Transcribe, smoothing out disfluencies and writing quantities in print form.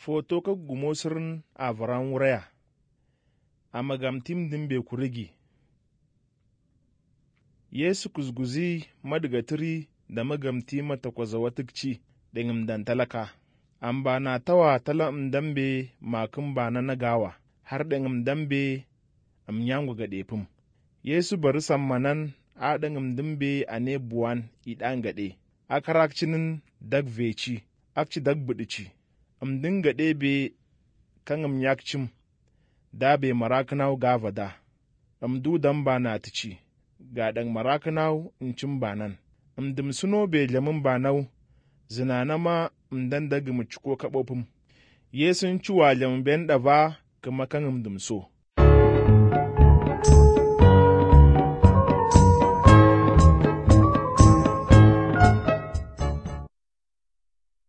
Foto ka gumo sirin a varan wuraya, a magamtim din be kurigi. Yesu kuzguzi madigatiri da magamti mata kwaza watikci dingim dan talaka. An ba na tawa tala dambe makin ba na nagawa, har dingim dambe am nyangu ga defim. Yesu bari sammanan a dingim dimbe a ne buwan idan gade. A karakcinin dag veci, akci dag budici. Am dinga ɗebe kan am yakcim, da be marakanau gavada, am dudan ba na tici, ga ɗan marakanau in cin banan. Am dimsuno be jamin banau, zinana ma am dan dagi mu ciko kaɓofin. Yesun ciwa jamin ben ɗava kuma kan am dimso.